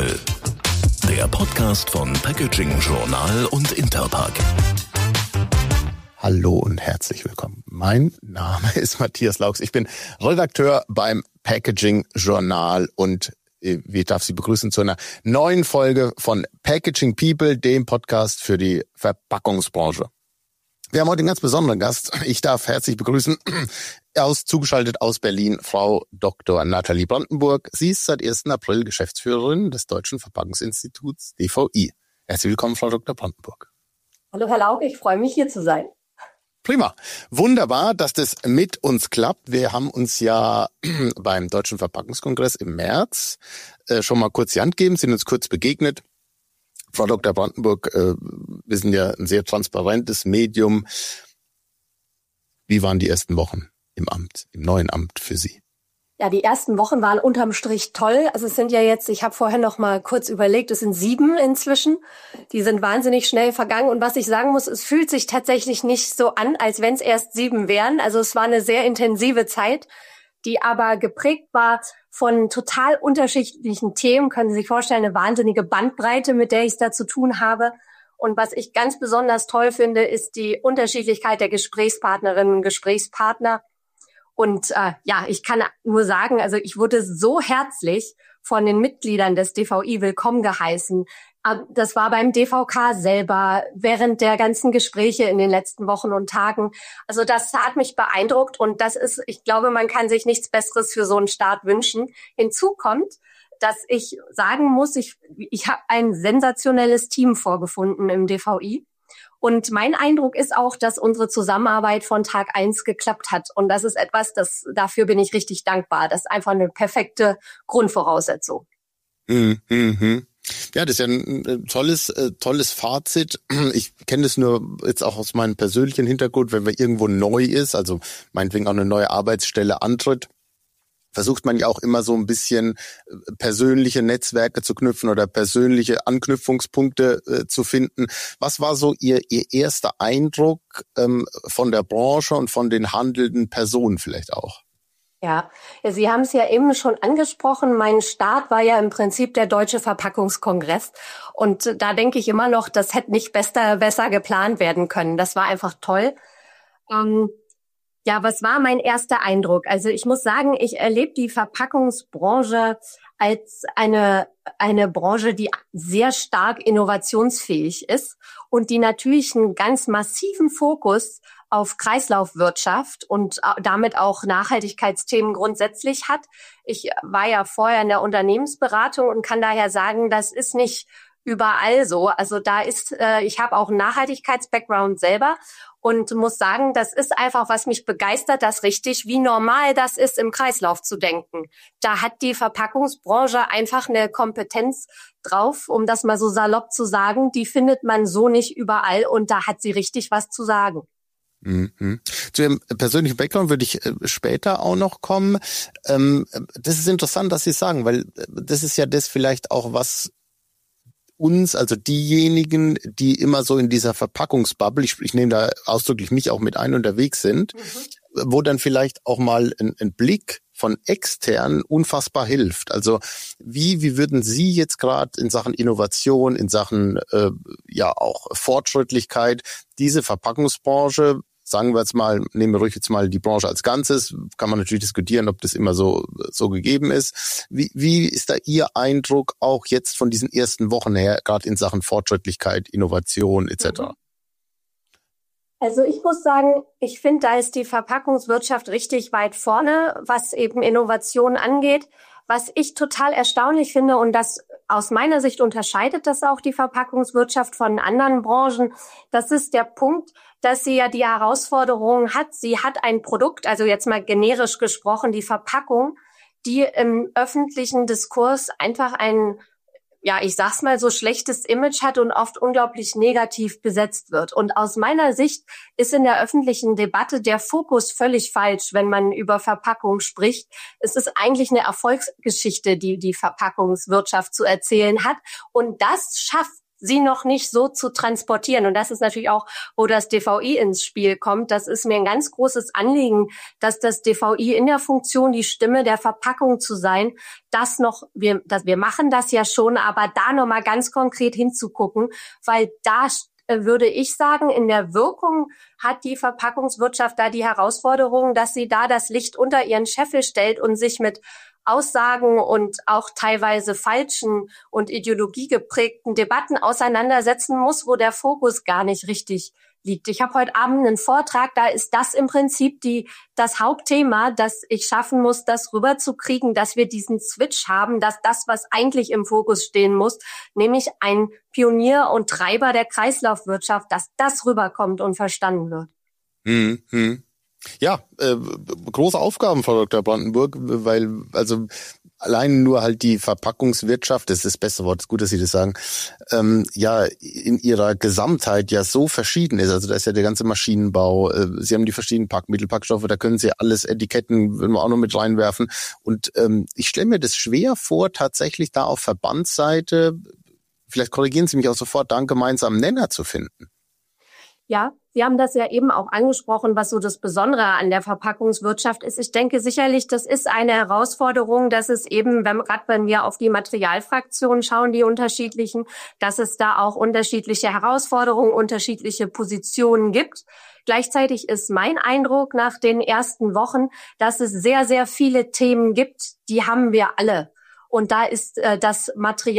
People, der Podcast von Packaging Journal und Interpack. Hallo und herzlich willkommen. Mein Name ist Matthias Laux. Ich bin Redakteur beim Packaging Journal und ich darf Sie begrüßen zu einer neuen Folge von Packaging People, dem Podcast für die Verpackungsbranche. Wir haben heute einen ganz besonderen Gast. Ich darf herzlich begrüßen, zugeschaltet aus Berlin, Frau Dr. Nathalie Brandenburg. Sie ist seit 1. April Geschäftsführerin des Deutschen Verpackungsinstituts DVI. Herzlich willkommen, Frau Dr. Brandenburg. Hallo, Herr Lauck, ich freue mich, hier zu sein. Prima. Wunderbar, dass das mit uns klappt. Wir haben uns ja beim Deutschen Verpackungskongress im März schon mal kurz die Hand gegeben, sind uns kurz begegnet. Frau Dr. Brandenburg, wir sind ja ein sehr transparentes Medium. Wie waren die ersten Wochen im Amt, im neuen Amt für Sie? Ja, die ersten Wochen waren unterm Strich toll. Also es sind ja jetzt, ich habe vorher noch mal kurz überlegt, es sind 7 inzwischen. Die sind wahnsinnig schnell vergangen. Und was ich sagen muss, es fühlt sich tatsächlich nicht so an, als wenn es erst 7 wären. Also es war eine sehr intensive Zeit, die aber geprägt war von total unterschiedlichen Themen. Können Sie sich vorstellen, eine wahnsinnige Bandbreite, mit der ich es da zu tun habe. Und was ich ganz besonders toll finde, ist die Unterschiedlichkeit der Gesprächspartnerinnen und Gesprächspartner. Und ich kann nur sagen, also ich wurde so herzlich von den Mitgliedern des DVI willkommen geheißen. Das war beim DVK selber, während der ganzen Gespräche in den letzten Wochen und Tagen. Also das hat mich beeindruckt und das ist, ich glaube, man kann sich nichts Besseres für so einen Start wünschen. Hinzu kommt, dass ich sagen muss, ich habe ein sensationelles Team vorgefunden im DVI. Und mein Eindruck ist auch, dass unsere Zusammenarbeit von Tag 1 geklappt hat. Und das ist etwas, dafür bin ich richtig dankbar. Das ist einfach eine perfekte Grundvoraussetzung. Mhm. Ja, das ist ja ein tolles Fazit. Ich kenne das nur jetzt auch aus meinem persönlichen Hintergrund, wenn man irgendwo neu ist, also meinetwegen auch eine neue Arbeitsstelle antritt, versucht man ja auch immer so ein bisschen persönliche Netzwerke zu knüpfen oder persönliche Anknüpfungspunkte zu finden. Was war so Ihr erster Eindruck von der Branche und von den handelnden Personen vielleicht auch? Ja, Sie haben es ja eben schon angesprochen. Mein Start war ja im Prinzip der Deutsche Verpackungskongress. Und da denke ich immer noch, das hätte nicht besser geplant werden können. Das war einfach toll. Was war mein erster Eindruck? Also ich muss sagen, ich erlebe die Verpackungsbranche als eine Branche, die sehr stark innovationsfähig ist und die natürlich einen ganz massiven Fokus auf Kreislaufwirtschaft und damit auch Nachhaltigkeitsthemen grundsätzlich hat. Ich war ja vorher in der Unternehmensberatung und kann daher sagen, das ist nicht überall so. Also ich habe auch einen Nachhaltigkeits-Background selber und muss sagen, das ist einfach, was mich begeistert, das richtig, wie normal das ist, im Kreislauf zu denken. Da hat die Verpackungsbranche einfach eine Kompetenz drauf, um das mal so salopp zu sagen, die findet man so nicht überall und da hat sie richtig was zu sagen. Mhm. Zu Ihrem persönlichen Background würde ich später auch noch kommen. Das ist interessant, dass Sie sagen, weil das ist ja das vielleicht auch, was uns, also diejenigen, die immer so in dieser Verpackungsbubble, ich nehme da ausdrücklich mich auch mit ein, unterwegs sind, wo dann vielleicht auch mal ein Blick von extern unfassbar hilft. Also wie würden Sie jetzt gerade in Sachen Innovation, in Sachen auch Fortschrittlichkeit diese Verpackungsbranche, sagen wir jetzt mal, nehmen wir ruhig jetzt mal die Branche als Ganzes, kann man natürlich diskutieren, ob das immer so gegeben ist. Wie ist da Ihr Eindruck auch jetzt von diesen ersten Wochen her, gerade in Sachen Fortschrittlichkeit, Innovation etc.? Also ich muss sagen, ich finde, da ist die Verpackungswirtschaft richtig weit vorne, was eben Innovation angeht. Was ich total erstaunlich finde, und das aus meiner Sicht unterscheidet das auch die Verpackungswirtschaft von anderen Branchen, das ist der Punkt, dass sie ja die Herausforderung hat. Sie hat ein Produkt, also jetzt mal generisch gesprochen, die Verpackung, die im öffentlichen Diskurs einfach ein, ich sag's mal so, schlechtes Image hat und oft unglaublich negativ besetzt wird. Und aus meiner Sicht ist in der öffentlichen Debatte der Fokus völlig falsch, wenn man über Verpackung spricht. Es ist eigentlich eine Erfolgsgeschichte, die die Verpackungswirtschaft zu erzählen hat. Und das schafft sie noch nicht so zu transportieren. Und das ist natürlich auch, wo das DVI ins Spiel kommt. Das ist mir ein ganz großes Anliegen, dass das DVI in der Funktion, die Stimme der Verpackung zu sein, wir machen das ja schon, aber da nochmal ganz konkret hinzugucken, weil da würde ich sagen, in der Wirkung hat die Verpackungswirtschaft da die Herausforderung, dass sie da das Licht unter ihren Scheffel stellt und sich mit Aussagen und auch teilweise falschen und ideologiegeprägten Debatten auseinandersetzen muss, wo der Fokus gar nicht richtig liegt. Ich habe heute Abend einen Vortrag, da ist das im Prinzip das Hauptthema, dass ich schaffen muss, das rüberzukriegen, dass wir diesen Switch haben, dass das, was eigentlich im Fokus stehen muss, nämlich ein Pionier und Treiber der Kreislaufwirtschaft, dass das rüberkommt und verstanden wird. Ja, große Aufgaben, Frau Dr. Brandenburg, weil also allein nur halt die Verpackungswirtschaft, das ist das beste Wort, ist gut, dass Sie das sagen, ja in ihrer Gesamtheit ja so verschieden ist. Also da ist ja der ganze Maschinenbau, Sie haben die verschiedenen Packmittel, Packstoffe, da können Sie alles, Etiketten würden wir auch noch mit reinwerfen. Und ich stelle mir das schwer vor, tatsächlich da auf Verbandsseite, vielleicht korrigieren Sie mich auch sofort, da einen gemeinsamen Nenner zu finden. Ja, Sie haben das ja eben auch angesprochen, was so das Besondere an der Verpackungswirtschaft ist. Ich denke sicherlich, das ist eine Herausforderung, dass es eben, wenn wir auf die Materialfraktionen schauen, die unterschiedlichen, dass es da auch unterschiedliche Herausforderungen, unterschiedliche Positionen gibt. Gleichzeitig ist mein Eindruck nach den ersten Wochen, dass es sehr, sehr viele Themen gibt, die haben wir alle. Und da ist das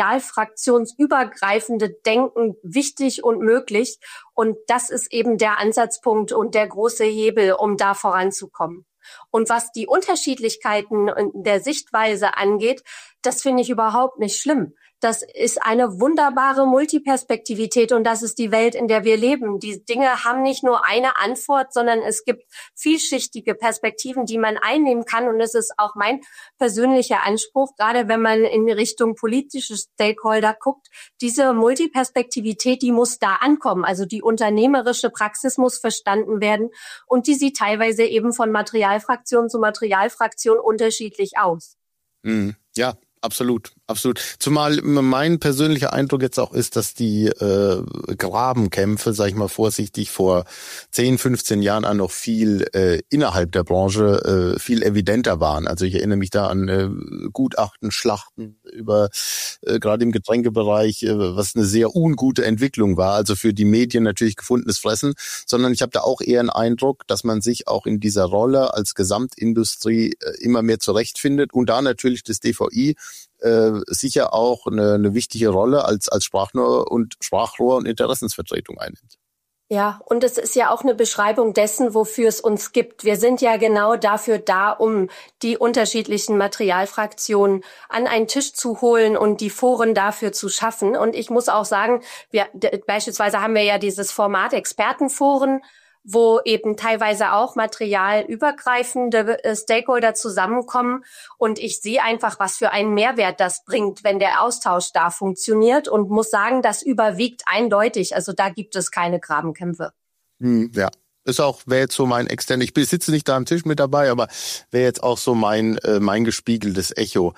materialfraktionsübergreifende Denken wichtig und möglich. Und das ist eben der Ansatzpunkt und der große Hebel, um da voranzukommen. Und was die Unterschiedlichkeiten der Sichtweise angeht, das finde ich überhaupt nicht schlimm. Das ist eine wunderbare Multiperspektivität und das ist die Welt, in der wir leben. Die Dinge haben nicht nur eine Antwort, sondern es gibt vielschichtige Perspektiven, die man einnehmen kann. Und es ist auch mein persönlicher Anspruch, gerade wenn man in Richtung politische Stakeholder guckt, diese Multiperspektivität, die muss da ankommen. Also die unternehmerische Praxis muss verstanden werden und die sieht teilweise eben von Materialfraktion zu Materialfraktion unterschiedlich aus. Ja. Absolut, absolut. Zumal mein persönlicher Eindruck jetzt auch ist, dass die Grabenkämpfe, sag ich mal vorsichtig, vor 10, 15 Jahren an noch viel innerhalb der Branche viel evidenter waren. Also ich erinnere mich da an Gutachten, Schlachten über gerade im Getränkebereich, was eine sehr ungute Entwicklung war. Also für die Medien natürlich gefundenes Fressen, sondern ich habe da auch eher einen Eindruck, dass man sich auch in dieser Rolle als Gesamtindustrie immer mehr zurechtfindet und da natürlich das DVI sicher auch eine wichtige Rolle als Sprachrohr und Interessensvertretung einnimmt. Ja, und es ist ja auch eine Beschreibung dessen, wofür es uns gibt. Wir sind ja genau dafür da, um die unterschiedlichen Materialfraktionen an einen Tisch zu holen und die Foren dafür zu schaffen. Und ich muss auch sagen, beispielsweise haben wir ja dieses Format Expertenforen, wo eben teilweise auch materialübergreifende Stakeholder zusammenkommen. Und ich sehe einfach, was für einen Mehrwert das bringt, wenn der Austausch da funktioniert und muss sagen, das überwiegt eindeutig. Also da gibt es keine Grabenkämpfe. Ja. Wäre jetzt so mein externer, ich sitze nicht da am Tisch mit dabei, aber wäre jetzt auch so mein gespiegeltes Echo.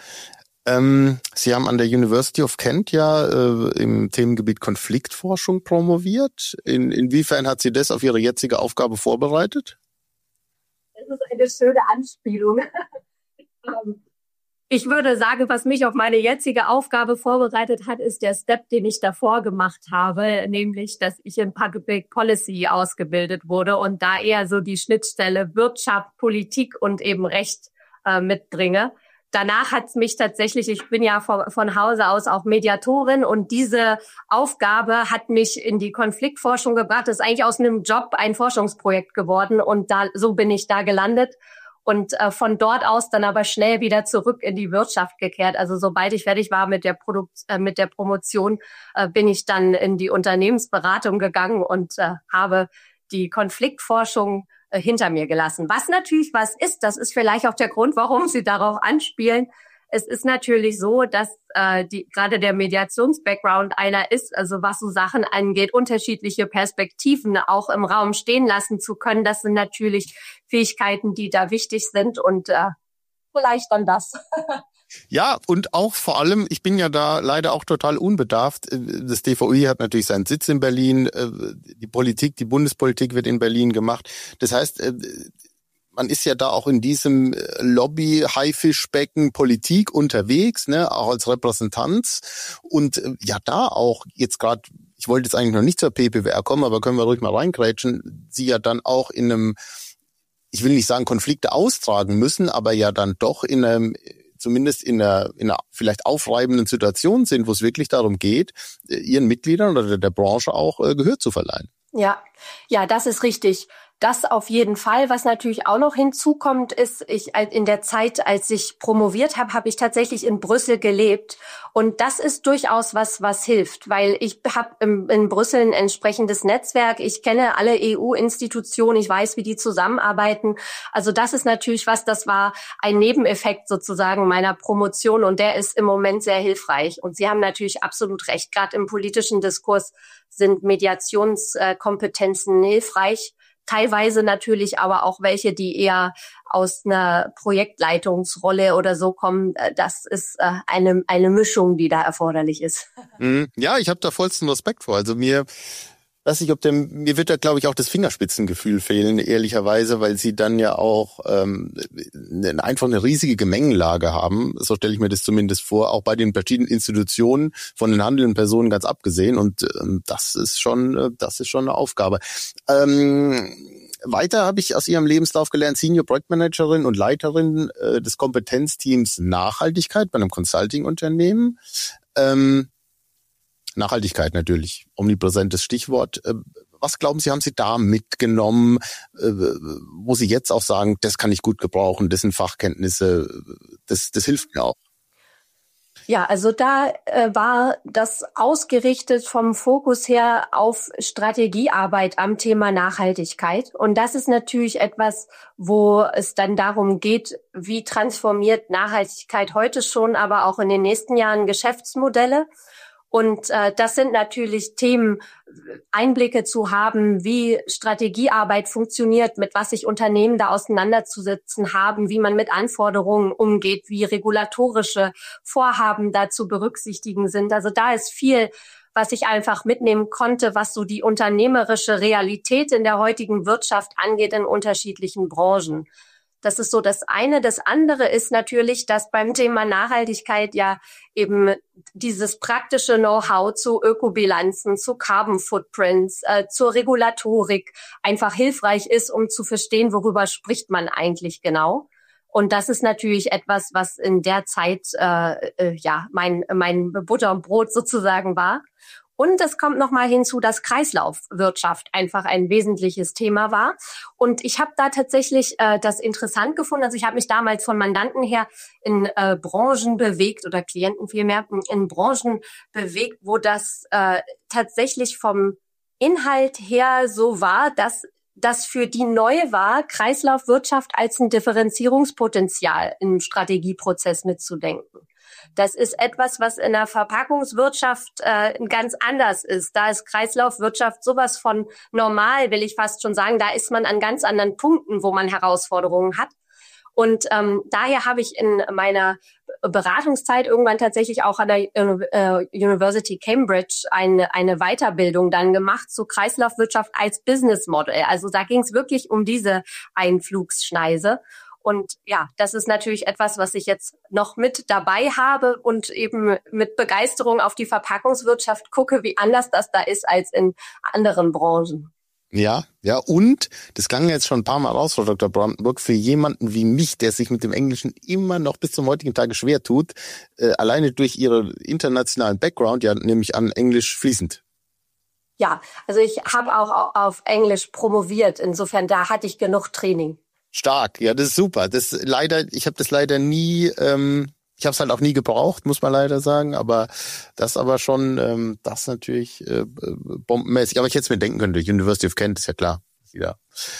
Sie haben an der University of Kent ja im Themengebiet Konfliktforschung promoviert. Inwiefern hat Sie das auf Ihre jetzige Aufgabe vorbereitet? Das ist eine schöne Anspielung. Ich würde sagen, was mich auf meine jetzige Aufgabe vorbereitet hat, ist der Step, den ich davor gemacht habe, nämlich, dass ich in Public Policy ausgebildet wurde und da eher so die Schnittstelle Wirtschaft, Politik und eben Recht mitbringe. Danach hat es mich tatsächlich, ich bin ja von Hause aus auch Mediatorin und diese Aufgabe hat mich in die Konfliktforschung gebracht. Das ist eigentlich aus einem Job ein Forschungsprojekt geworden und so bin ich da gelandet und von dort aus dann aber schnell wieder zurück in die Wirtschaft gekehrt. Also sobald ich fertig war mit der Promotion, bin ich dann in die Unternehmensberatung gegangen und habe die Konfliktforschung hinter mir gelassen. Was natürlich was ist, das ist vielleicht auch der Grund, warum Sie darauf anspielen. Es ist natürlich so, dass gerade der Mediations-Background einer ist, also was so Sachen angeht, unterschiedliche Perspektiven auch im Raum stehen lassen zu können. Das sind natürlich Fähigkeiten, die da wichtig sind und vielleicht dann das. Ja, und auch vor allem, ich bin ja da leider auch total unbedarft. Das DVI hat natürlich seinen Sitz in Berlin. Die Bundespolitik wird in Berlin gemacht. Das heißt, man ist ja da auch in diesem Lobby-Haifischbecken Politik unterwegs, ne, auch als Repräsentanz. Und ja, da auch jetzt gerade, ich wollte jetzt eigentlich noch nicht zur PPWR kommen, aber können wir ruhig mal reingrätschen, sie ja dann auch in einem, ich will nicht sagen Konflikte austragen müssen, aber ja dann doch in einem, zumindest in einer vielleicht aufreibenden Situation sind, wo es wirklich darum geht, ihren Mitgliedern oder der Branche auch Gehör zu verleihen. Ja, das ist richtig. Das auf jeden Fall. Was natürlich auch noch hinzukommt, ist, in der Zeit, als ich promoviert habe, habe ich tatsächlich in Brüssel gelebt. Und das ist durchaus was hilft, weil ich habe in Brüssel ein entsprechendes Netzwerk. Ich kenne alle EU-Institutionen, ich weiß, wie die zusammenarbeiten. Also das ist natürlich das war ein Nebeneffekt sozusagen meiner Promotion und der ist im Moment sehr hilfreich. Und Sie haben natürlich absolut recht. Gerade im politischen Diskurs sind Mediationskompetenzen hilfreich. Teilweise natürlich aber auch welche, die eher aus einer Projektleitungsrolle oder so kommen. Das ist eine Mischung, die da erforderlich ist. Ja, ich habe da vollsten Respekt vor. Also mir wird da, glaube ich, auch das Fingerspitzengefühl fehlen, ehrlicherweise, weil sie dann ja auch einfach eine riesige Gemengelage haben. So stelle ich mir das zumindest vor, auch bei den verschiedenen Institutionen, von den handelnden Personen ganz abgesehen. Und das ist schon eine Aufgabe. Weiter habe ich aus Ihrem Lebenslauf gelernt, Senior Projektmanagerin und Leiterin des Kompetenzteams Nachhaltigkeit bei einem Consulting-Unternehmen. Nachhaltigkeit natürlich, omnipräsentes Stichwort. Was glauben Sie, haben Sie da mitgenommen, wo Sie jetzt auch sagen, das kann ich gut gebrauchen, das sind Fachkenntnisse, das hilft mir auch? Ja, also da war das ausgerichtet vom Fokus her auf Strategiearbeit am Thema Nachhaltigkeit. Und das ist natürlich etwas, wo es dann darum geht, wie transformiert Nachhaltigkeit heute schon, aber auch in den nächsten Jahren Geschäftsmodelle. Und das sind natürlich Themen, Einblicke zu haben, wie Strategiearbeit funktioniert, mit was sich Unternehmen da auseinanderzusetzen haben, wie man mit Anforderungen umgeht, wie regulatorische Vorhaben da zu berücksichtigen sind. Also da ist viel, was ich einfach mitnehmen konnte, was so die unternehmerische Realität in der heutigen Wirtschaft angeht in unterschiedlichen Branchen. Das ist so das eine. Das andere ist natürlich, dass beim Thema Nachhaltigkeit ja eben dieses praktische Know-how zu Ökobilanzen, zu Carbon Footprints, zur Regulatorik einfach hilfreich ist, um zu verstehen, worüber spricht man eigentlich genau. Und das ist natürlich etwas, was in der Zeit mein Butter und Brot sozusagen war. Und es kommt nochmal hinzu, dass Kreislaufwirtschaft einfach ein wesentliches Thema war. Und ich habe da tatsächlich das interessant gefunden. Also ich habe mich damals von Mandanten her in Branchen bewegt oder Klienten vielmehr in Branchen bewegt, wo das tatsächlich vom Inhalt her so war, dass das für die neu war, Kreislaufwirtschaft als ein Differenzierungspotenzial im Strategieprozess mitzudenken. Das ist etwas, was in der Verpackungswirtschaft ganz anders ist. Da ist Kreislaufwirtschaft sowas von normal, will ich fast schon sagen. Da ist man an ganz anderen Punkten, wo man Herausforderungen hat. Und daher habe ich in meiner Beratungszeit irgendwann tatsächlich auch an der University Cambridge eine Weiterbildung dann gemacht zu Kreislaufwirtschaft als Business Model. Also da ging es wirklich um diese Einflugsschneise. Und ja, das ist natürlich etwas, was ich jetzt noch mit dabei habe und eben mit Begeisterung auf die Verpackungswirtschaft gucke, wie anders das da ist als in anderen Branchen. Ja, und das klang jetzt schon ein paar Mal raus, Frau Dr. Brandenburg, für jemanden wie mich, der sich mit dem Englischen immer noch bis zum heutigen Tage schwer tut, alleine durch Ihren internationalen Background, ja, nehme ich an, Englisch fließend. Ja, also ich habe auch auf Englisch promoviert, insofern da hatte ich genug Training. Stark, ja, das ist super. Ich habe das leider nie, ich habe es halt auch nie gebraucht, muss man leider sagen, aber das schon, das natürlich bombenmäßig. Aber ich hätte es mir denken können, durch University of Kent ist ja klar. Ja.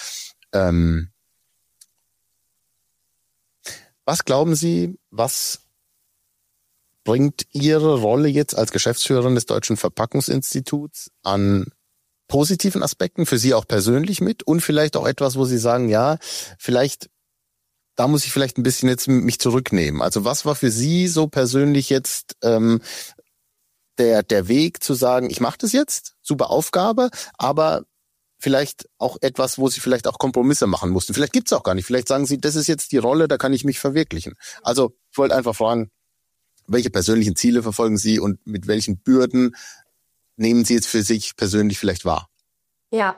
Was glauben Sie, was bringt Ihre Rolle jetzt als Geschäftsführerin des Deutschen Verpackungsinstituts an positiven Aspekten für Sie auch persönlich mit und vielleicht auch etwas, wo Sie sagen, ja, vielleicht da muss ich vielleicht ein bisschen jetzt mich zurücknehmen. Also was war für Sie so persönlich jetzt der Weg zu sagen, ich mache das jetzt, super Aufgabe, aber vielleicht auch etwas, wo Sie vielleicht auch Kompromisse machen mussten. Vielleicht gibt's auch gar nicht. Vielleicht sagen Sie, das ist jetzt die Rolle, da kann ich mich verwirklichen. Also ich wollte einfach fragen, welche persönlichen Ziele verfolgen Sie und mit welchen Bürden nehmen Sie jetzt für sich persönlich vielleicht wahr? Ja,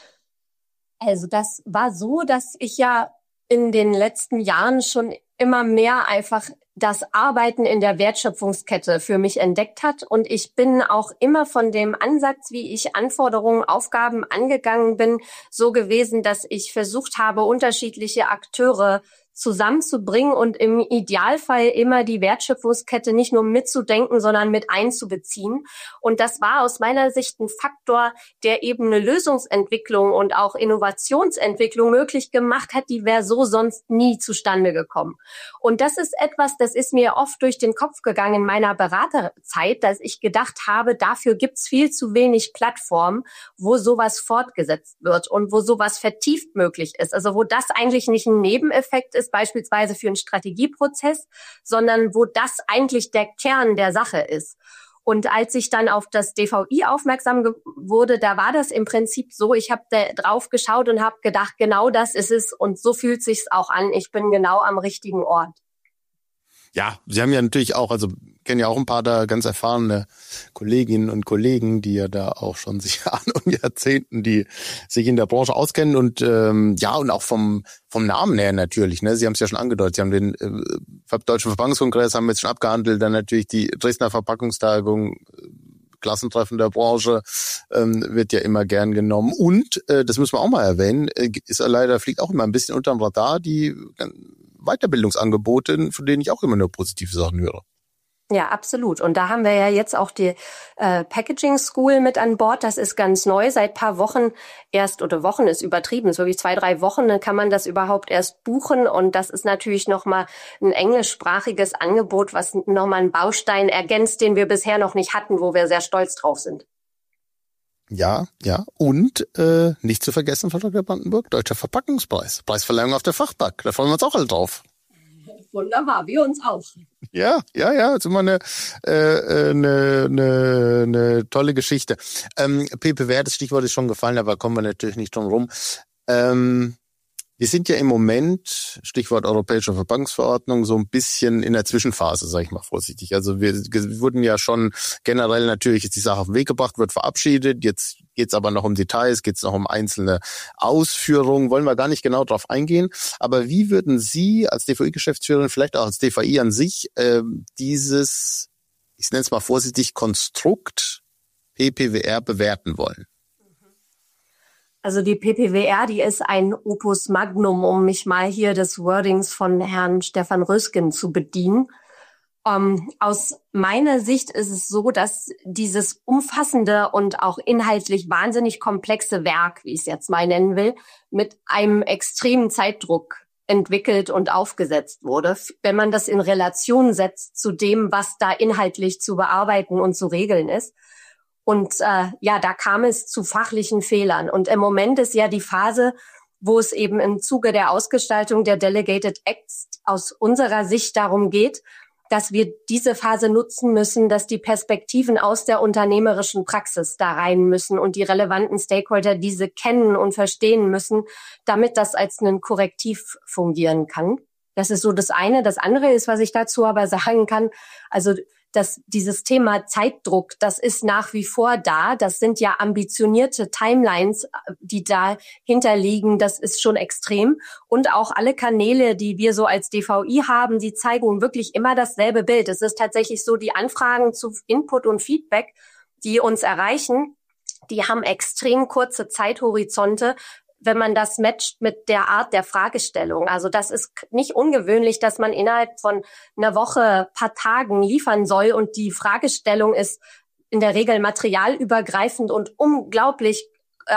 also das war so, dass ich ja in den letzten Jahren schon immer mehr einfach das Arbeiten in der Wertschöpfungskette für mich entdeckt hat. Und ich bin auch immer von dem Ansatz, wie ich Anforderungen, Aufgaben angegangen bin, so gewesen, dass ich versucht habe, unterschiedliche Akteure zusammenzubringen und im Idealfall immer die Wertschöpfungskette nicht nur mitzudenken, sondern mit einzubeziehen. Und das war aus meiner Sicht ein Faktor, der eben eine Lösungsentwicklung und auch Innovationsentwicklung möglich gemacht hat, die wäre so sonst nie zustande gekommen. Und das ist etwas, das ist mir oft durch den Kopf gegangen in meiner Beraterzeit, dass ich gedacht habe, dafür gibt's viel zu wenig Plattformen, wo sowas fortgesetzt wird und wo sowas vertieft möglich ist. Also wo das eigentlich nicht ein Nebeneffekt ist, beispielsweise für einen Strategieprozess, sondern wo das eigentlich der Kern der Sache ist. Und als ich dann auf das DVI aufmerksam wurde, da war das im Prinzip so, ich habe da drauf geschaut und habe gedacht, genau das ist es und so fühlt sich's auch an. Ich bin genau am richtigen Ort. Ja, Sie haben ja natürlich auch, also kennen ja auch ein paar da ganz erfahrene Kolleginnen und Kollegen, die ja da auch schon seit Jahren und Jahrzehnten, die sich in der Branche auskennen und ja, und auch vom Namen her natürlich, ne? Sie haben es ja schon angedeutet, Sie haben den Deutschen Verpackungskongress, haben wir jetzt schon abgehandelt, dann natürlich die Dresdner Verpackungstagung, Klassentreffen der Branche, wird ja immer gern genommen. Und, das müssen wir auch mal erwähnen, ist leider, fliegt auch immer ein bisschen unterm Radar, die Weiterbildungsangebote, von denen ich auch immer nur positive Sachen höre. Ja, absolut. Und da haben wir ja jetzt auch die Packaging School mit an Bord. Das ist ganz neu, seit paar Wochen erst, oder Wochen ist übertrieben, ist wirklich 2-3 Wochen, dann kann man das überhaupt erst buchen. Und das ist natürlich nochmal ein englischsprachiges Angebot, was nochmal einen Baustein ergänzt, den wir bisher noch nicht hatten, wo wir sehr stolz drauf sind. Ja, ja. Und nicht zu vergessen von Dr. Brandenburg, Deutscher Verpackungspreis. Preisverleihung auf der Fachpack. Da freuen wir uns auch alle drauf. Wunderbar, wir uns auch. Ja, ist immer eine tolle Geschichte. PPWR, das Stichwort ist schon gefallen, aber kommen wir natürlich nicht drum rum. Wir sind ja im Moment, Stichwort Europäische Verpackungsverordnung, so ein bisschen in der Zwischenphase, sage ich mal vorsichtig. Also wir wurden ja schon generell natürlich ist die Sache auf den Weg gebracht, wird verabschiedet. Jetzt geht's aber noch um Details, geht's noch um einzelne Ausführungen. Wollen wir gar nicht genau drauf eingehen. Aber wie würden Sie als DVI-Geschäftsführerin, vielleicht auch als DVI an sich, dieses, ich nenne es mal vorsichtig, Konstrukt PPWR bewerten wollen? Also die PPWR, die ist ein Opus Magnum, um mich mal hier des Wordings von Herrn Stefan Rösgen zu bedienen. Aus meiner Sicht ist es so, dass dieses umfassende und auch inhaltlich wahnsinnig komplexe Werk, wie ich es jetzt mal nennen will, mit einem extremen Zeitdruck entwickelt und aufgesetzt wurde. Wenn man das in Relation setzt zu dem, was da inhaltlich zu bearbeiten und zu regeln ist. Und da kam es zu fachlichen Fehlern. Und im Moment ist ja die Phase, wo es eben im Zuge der Ausgestaltung der Delegated Acts aus unserer Sicht darum geht, dass wir diese Phase nutzen müssen, dass die Perspektiven aus der unternehmerischen Praxis da rein müssen und die relevanten Stakeholder diese kennen und verstehen müssen, damit das als ein Korrektiv fungieren kann. Das ist so das eine. Das andere ist, was ich dazu aber sagen kann, also dass dieses Thema Zeitdruck, das ist nach wie vor da. Das sind ja ambitionierte Timelines, die dahinter liegen. Das ist schon extrem. Und auch alle Kanäle, die wir so als DVI haben, die zeigen wirklich immer dasselbe Bild. Es ist tatsächlich so, die Anfragen zu Input und Feedback, die uns erreichen, die haben extrem kurze Zeithorizonte, wenn man das matcht mit der Art der Fragestellung. Also das ist nicht ungewöhnlich, dass man innerhalb von einer Woche, paar Tagen liefern soll und die Fragestellung ist in der Regel materialübergreifend und unglaublich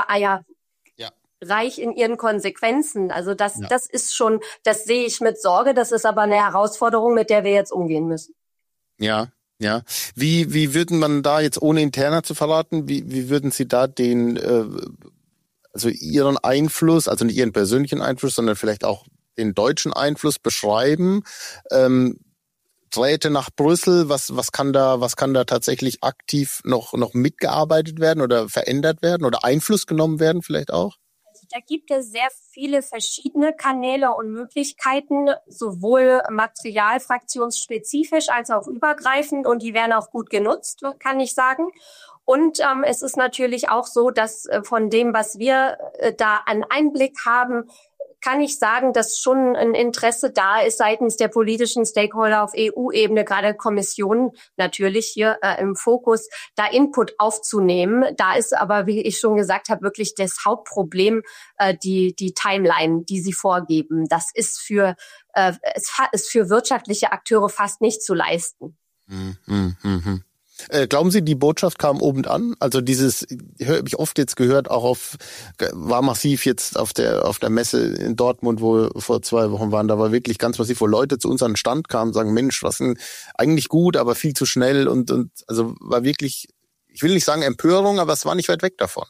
reich in ihren Konsequenzen. Also das ist schon, das sehe ich mit Sorge. Das ist aber eine Herausforderung, mit der wir jetzt umgehen müssen. Ja. Ja, wie würden man da jetzt, ohne interner zu verraten, wie würden Sie da den also Ihren Einfluss, also nicht Ihren persönlichen Einfluss, sondern vielleicht auch den deutschen Einfluss beschreiben? Drähte nach Brüssel, was kann da tatsächlich aktiv noch mitgearbeitet werden oder verändert werden oder Einfluss genommen werden vielleicht auch? Also da gibt es sehr viele verschiedene Kanäle und Möglichkeiten, sowohl materialfraktionsspezifisch als auch übergreifend, und die werden auch gut genutzt, kann ich sagen. Und es ist natürlich auch so, dass von dem, was wir da an Einblick haben, kann ich sagen, dass schon ein Interesse da ist seitens der politischen Stakeholder auf EU-Ebene, gerade Kommission natürlich hier im Fokus, da Input aufzunehmen. Da ist aber, wie ich schon gesagt habe, wirklich das Hauptproblem die Timeline, die sie vorgeben. Das ist für wirtschaftliche Akteure fast nicht zu leisten. Glauben Sie, die Botschaft kam oben an? Also habe ich oft jetzt gehört, war massiv jetzt auf der Messe in Dortmund, wo wir vor 2 Wochen waren, da war wirklich ganz massiv, wo Leute zu uns an den Stand kamen und sagen, Mensch, was denn eigentlich gut, aber viel zu schnell und also war wirklich, ich will nicht sagen Empörung, aber es war nicht weit weg davon.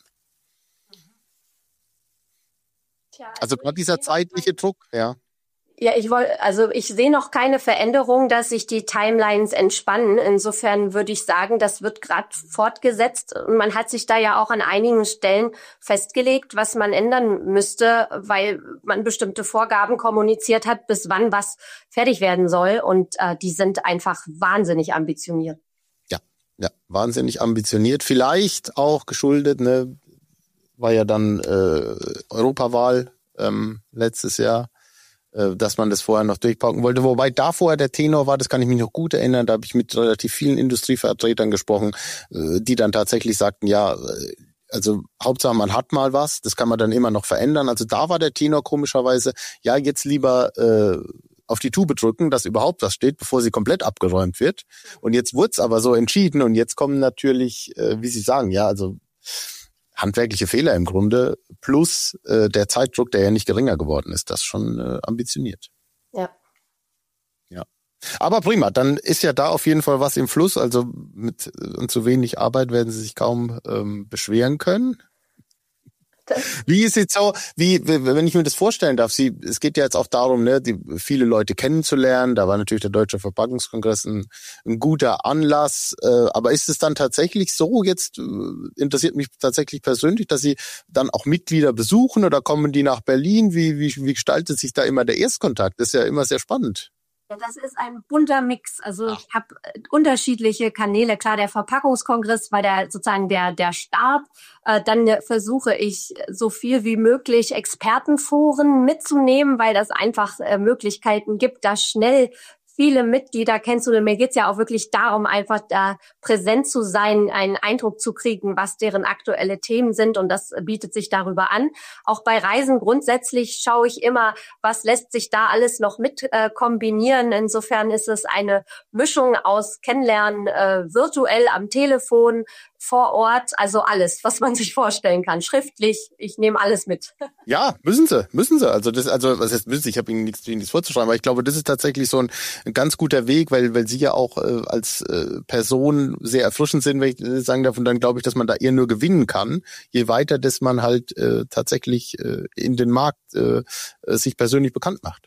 Also gerade dieser zeitliche Druck, ja. Ja, ich sehe noch keine Veränderung, dass sich die Timelines entspannen. Insofern würde ich sagen, das wird gerade fortgesetzt. Und man hat sich da ja auch an einigen Stellen festgelegt, was man ändern müsste, weil man bestimmte Vorgaben kommuniziert hat, bis wann was fertig werden soll. Und die sind einfach wahnsinnig ambitioniert. Ja, wahnsinnig ambitioniert. Vielleicht auch geschuldet, ne, war ja dann Europawahl letztes Jahr, dass man das vorher noch durchpacken wollte. Wobei da vorher der Tenor war, das kann ich mich noch gut erinnern, da habe ich mit relativ vielen Industrievertretern gesprochen, die dann tatsächlich sagten, ja, also Hauptsache man hat mal was, das kann man dann immer noch verändern. Also da war der Tenor komischerweise, ja, jetzt lieber auf die Tube drücken, dass überhaupt was steht, bevor sie komplett abgeräumt wird. Und jetzt wurde es aber so entschieden und jetzt kommen natürlich, wie Sie sagen, ja, also handwerkliche Fehler im Grunde, plus der Zeitdruck, der ja nicht geringer geworden ist, das schon ambitioniert. Ja. Aber prima, dann ist ja da auf jeden Fall was im Fluss, also mit zu wenig Arbeit werden Sie sich kaum beschweren können. Wie ist jetzt so, wenn ich mir das vorstellen darf, es geht ja jetzt auch darum, ne, viele Leute kennenzulernen, da war natürlich der Deutsche Verpackungskongress ein guter Anlass, aber ist es dann tatsächlich so, jetzt interessiert mich tatsächlich persönlich, dass Sie dann auch Mitglieder besuchen oder kommen die nach Berlin, wie gestaltet sich da immer der Erstkontakt? Das ist ja immer sehr spannend. Ja, das ist ein bunter Mix. Also ich habe unterschiedliche Kanäle. Klar, der Verpackungskongress war sozusagen der Start. Dann versuche ich so viel wie möglich Expertenforen mitzunehmen, weil das einfach Möglichkeiten gibt, da schnell viele Mitglieder kennenzulernen. Mir geht's ja auch wirklich darum, einfach da präsent zu sein, einen Eindruck zu kriegen, was deren aktuelle Themen sind, und das bietet sich darüber an. Auch bei Reisen grundsätzlich schaue ich immer, was lässt sich da alles noch mit kombinieren. Insofern ist es eine Mischung aus Kennenlernen virtuell am Telefon, vor Ort, also alles, was man sich vorstellen kann, schriftlich. Ich nehme alles mit. Ja, müssen Sie. Was heißt müssen Sie? Ich habe Ihnen nichts vorzuschreiben, aber ich glaube, das ist tatsächlich so ein ganz guter Weg, weil Sie ja auch als Person sehr erfrischend sind, wenn ich das sagen darf, und dann glaube ich, dass man da eher nur gewinnen kann, je weiter, dass man halt tatsächlich in den Markt sich persönlich bekannt macht.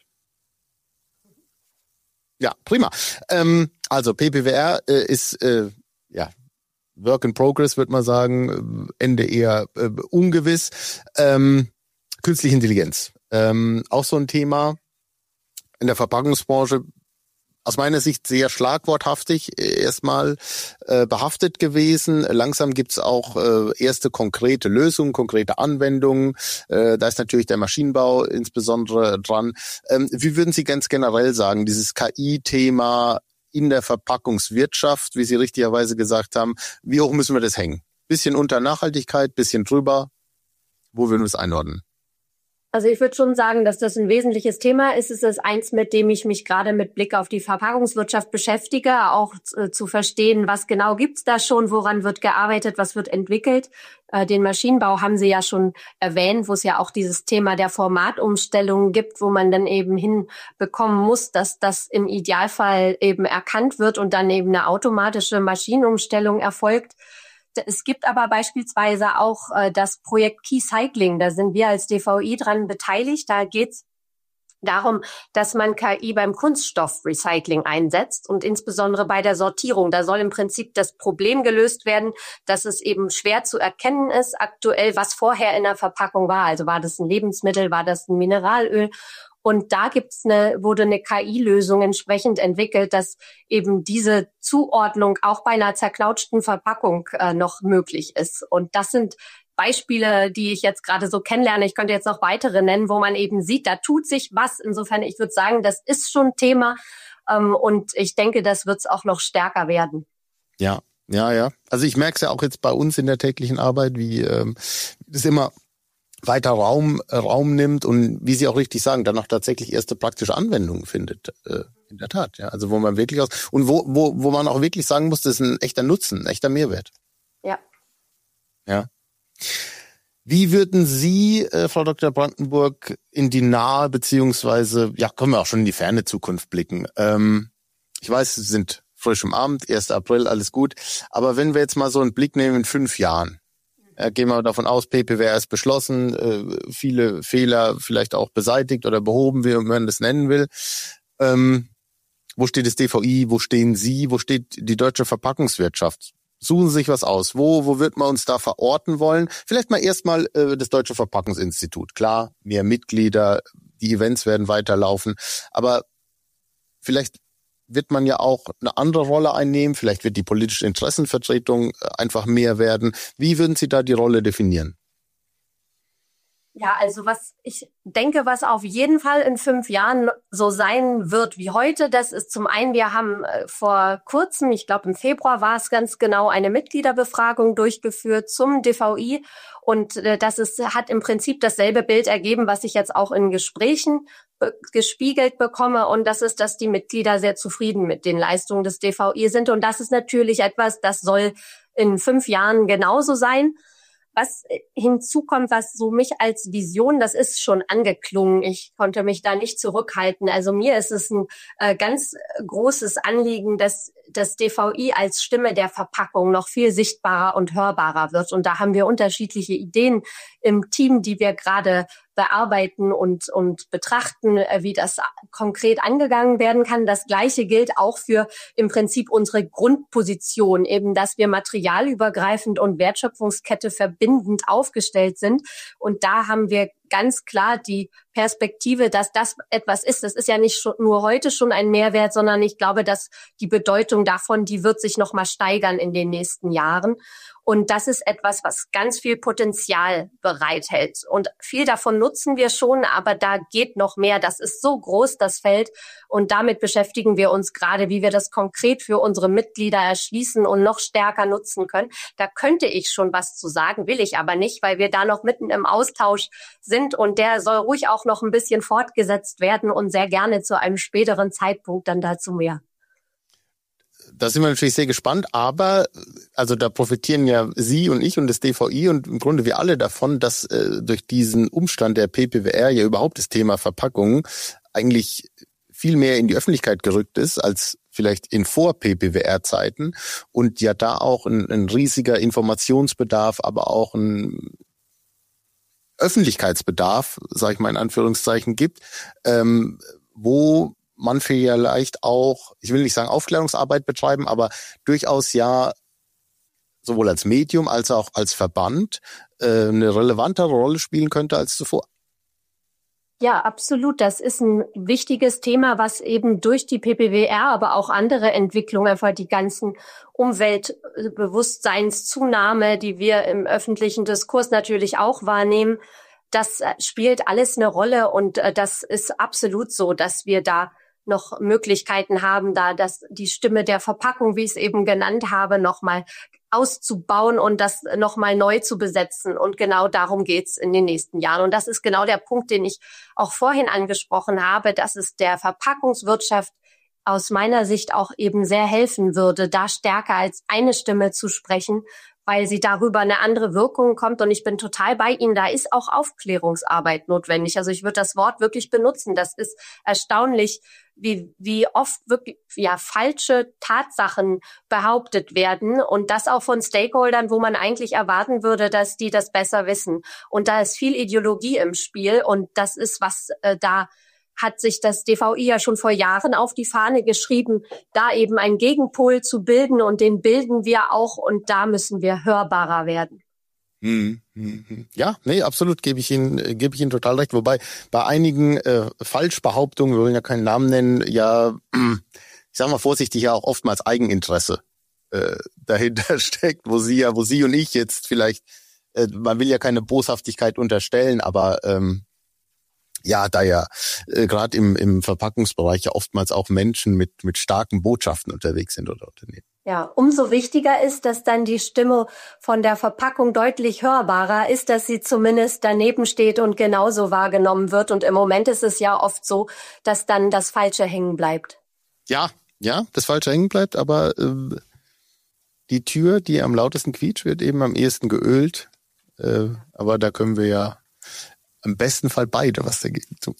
Ja, prima. Also PPWR ist Work in Progress, würde man sagen, Ende eher ungewiss. Künstliche Intelligenz, auch so ein Thema in der Verpackungsbranche, aus meiner Sicht sehr schlagworthaftig erstmal behaftet gewesen. Langsam gibt's auch erste konkrete Lösungen, konkrete Anwendungen. Da ist natürlich der Maschinenbau insbesondere dran. Wie würden Sie ganz generell sagen, dieses KI-Thema in der Verpackungswirtschaft, wie Sie richtigerweise gesagt haben, wie hoch müssen wir das hängen? Bisschen unter Nachhaltigkeit, bisschen drüber. Wo würden wir es einordnen? Also ich würde schon sagen, dass das ein wesentliches Thema ist. Es ist eins, mit dem ich mich gerade mit Blick auf die Verpackungswirtschaft beschäftige, auch zu verstehen, was genau gibt's da schon, woran wird gearbeitet, was wird entwickelt. Den Maschinenbau haben Sie ja schon erwähnt, wo es ja auch dieses Thema der Formatumstellung gibt, wo man dann eben hinbekommen muss, dass das im Idealfall eben erkannt wird und dann eben eine automatische Maschinenumstellung erfolgt. Es gibt aber beispielsweise auch das Projekt Keycycling. Da sind wir als DVI dran beteiligt. Da geht's darum, dass man KI beim Kunststoffrecycling einsetzt und insbesondere bei der Sortierung. Da soll im Prinzip das Problem gelöst werden, dass es eben schwer zu erkennen ist aktuell, was vorher in der Verpackung war. Also war das ein Lebensmittel, war das ein Mineralöl? Und da wurde eine KI-Lösung entsprechend entwickelt, dass eben diese Zuordnung auch bei einer zerklautschten Verpackung noch möglich ist. Und das sind Beispiele, die ich jetzt gerade so kennenlerne. Ich könnte jetzt noch weitere nennen, wo man eben sieht, da tut sich was. Insofern, ich würde sagen, das ist schon Thema. Und ich denke, das wird es auch noch stärker werden. Ja. Also ich merke es ja auch jetzt bei uns in der täglichen Arbeit, wie es immer weiter Raum nimmt und wie Sie auch richtig sagen, dann auch tatsächlich erste praktische Anwendungen findet. In der Tat, ja. Also wo man wirklich und wo man auch wirklich sagen muss, das ist ein echter Nutzen, ein echter Mehrwert. Ja. Wie würden Sie, Frau Dr. Brandenburg, in die nahe beziehungsweise, ja, können wir auch schon in die ferne Zukunft blicken? Ich weiß, Sie sind frisch im Amt, 1. April, alles gut. Aber wenn wir jetzt mal so einen Blick nehmen in 5 Jahren, gehen wir davon aus, PPWR ist beschlossen, viele Fehler vielleicht auch beseitigt oder behoben, wie man das nennen will. Wo steht das DVI? Wo stehen Sie? Wo steht die deutsche Verpackungswirtschaft? Suchen Sie sich was aus. Wo wird man uns da verorten wollen? Vielleicht mal erstmal das Deutsche Verpackungsinstitut. Klar, mehr Mitglieder, die Events werden weiterlaufen. Aber vielleicht wird man ja auch eine andere Rolle einnehmen. Vielleicht wird die politische Interessenvertretung einfach mehr werden. Wie würden Sie da die Rolle definieren? Ja, also was ich denke, was auf jeden Fall in 5 Jahren so sein wird wie heute, das ist zum einen, wir haben vor kurzem, ich glaube im Februar war es ganz genau, eine Mitgliederbefragung durchgeführt zum DVI und hat im Prinzip dasselbe Bild ergeben, was ich jetzt auch in Gesprächen gespiegelt bekomme, und das ist, dass die Mitglieder sehr zufrieden mit den Leistungen des DVI sind, und das ist natürlich etwas, das soll in 5 Jahren genauso sein. Was hinzukommt, was so mich als Vision, das ist schon angeklungen. Ich konnte mich da nicht zurückhalten. Also mir ist es ein ganz großes Anliegen, dass das DVI als Stimme der Verpackung noch viel sichtbarer und hörbarer wird. Und da haben wir unterschiedliche Ideen im Team, die wir gerade bearbeiten und betrachten, wie das konkret angegangen werden kann. Das Gleiche gilt auch für im Prinzip unsere Grundposition, eben, dass wir materialübergreifend und Wertschöpfungskette verbindend aufgestellt sind. Und da haben wir ganz klar die Perspektive, dass das etwas ist. Das ist ja nicht nur heute schon ein Mehrwert, sondern ich glaube, dass die Bedeutung davon, die wird sich noch mal steigern in den nächsten Jahren. Und das ist etwas, was ganz viel Potenzial bereithält. Und viel davon nutzen wir schon, aber da geht noch mehr. Das ist so groß, das Feld. Und damit beschäftigen wir uns gerade, wie wir das konkret für unsere Mitglieder erschließen und noch stärker nutzen können. Da könnte ich schon was zu sagen, will ich aber nicht, weil wir da noch mitten im Austausch sind. Und der soll ruhig auch noch ein bisschen fortgesetzt werden und sehr gerne zu einem späteren Zeitpunkt dann dazu mehr. Da sind wir natürlich sehr gespannt, aber also da profitieren ja Sie und ich und das DVI und im Grunde wir alle davon, dass durch diesen Umstand der PPWR ja überhaupt das Thema Verpackungen eigentlich viel mehr in die Öffentlichkeit gerückt ist als vielleicht in Vor-PPWR-Zeiten und ja da auch ein riesiger Informationsbedarf, aber auch ein Öffentlichkeitsbedarf, sage ich mal in Anführungszeichen, gibt, wo man vielleicht auch, ich will nicht sagen Aufklärungsarbeit betreiben, aber durchaus ja sowohl als Medium als auch als Verband eine relevantere Rolle spielen könnte als zuvor. Ja, absolut. Das ist ein wichtiges Thema, was eben durch die PPWR, aber auch andere Entwicklungen, einfach die ganzen Umweltbewusstseinszunahme, die wir im öffentlichen Diskurs natürlich auch wahrnehmen, das spielt alles eine Rolle, und das ist absolut so, dass wir da noch Möglichkeiten haben, da die Stimme der Verpackung, wie ich es eben genannt habe, nochmal auszubauen und das nochmal neu zu besetzen. Und genau darum geht's in den nächsten Jahren. Und das ist genau der Punkt, den ich auch vorhin angesprochen habe, dass es der Verpackungswirtschaft aus meiner Sicht auch eben sehr helfen würde, da stärker als eine Stimme zu sprechen, weil sie darüber eine andere Wirkung kommt. Und ich bin total bei Ihnen, da ist auch Aufklärungsarbeit notwendig. Also ich würde das Wort wirklich benutzen. Das ist erstaunlich, wie oft wirklich falsche Tatsachen behauptet werden, und das auch von Stakeholdern, wo man eigentlich erwarten würde, dass die das besser wissen. Und da ist viel Ideologie im Spiel, und das ist, was da hat sich das DVI ja schon vor Jahren auf die Fahne geschrieben, da eben einen Gegenpol zu bilden, und den bilden wir auch, und da müssen wir hörbarer werden. Ja, nee, absolut, gebe ich Ihnen total recht. Wobei bei einigen Falschbehauptungen, wir wollen ja keinen Namen nennen, ja, ich sag mal vorsichtig, ja auch oftmals Eigeninteresse dahinter steckt, wo Sie und ich jetzt vielleicht, man will ja keine Boshaftigkeit unterstellen, aber ja, da ja gerade im Verpackungsbereich ja oftmals auch Menschen mit starken Botschaften unterwegs sind oder Unternehmen. Ja, umso wichtiger ist, dass dann die Stimme von der Verpackung deutlich hörbarer ist, dass sie zumindest daneben steht und genauso wahrgenommen wird. Und im Moment ist es ja oft so, dass dann das Falsche hängen bleibt. Ja, das Falsche hängen bleibt, aber die Tür, die am lautesten quietscht, wird eben am ehesten geölt. Aber da können wir ja im besten Fall beide was dagegen tun.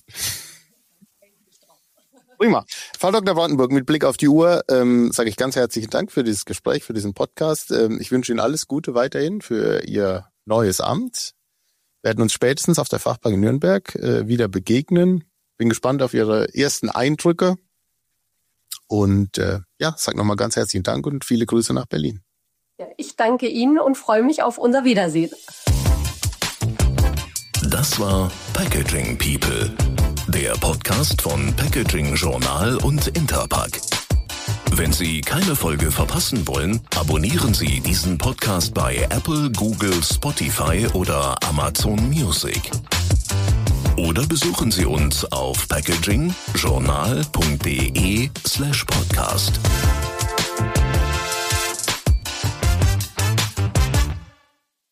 Prima. Frau Dr. Brandenburg, mit Blick auf die Uhr sage ich ganz herzlichen Dank für dieses Gespräch, für diesen Podcast. Ich wünsche Ihnen alles Gute weiterhin für Ihr neues Amt. Wir werden uns spätestens auf der Fachbank in Nürnberg wieder begegnen. Bin gespannt auf Ihre ersten Eindrücke. Und sage nochmal ganz herzlichen Dank und viele Grüße nach Berlin. Ja, ich danke Ihnen und freue mich auf unser Wiedersehen. Das war Packaging People, der Podcast von Packaging Journal und Interpack. Wenn Sie keine Folge verpassen wollen, abonnieren Sie diesen Podcast bei Apple, Google, Spotify oder Amazon Music. Oder besuchen Sie uns auf packagingjournal.de/podcast.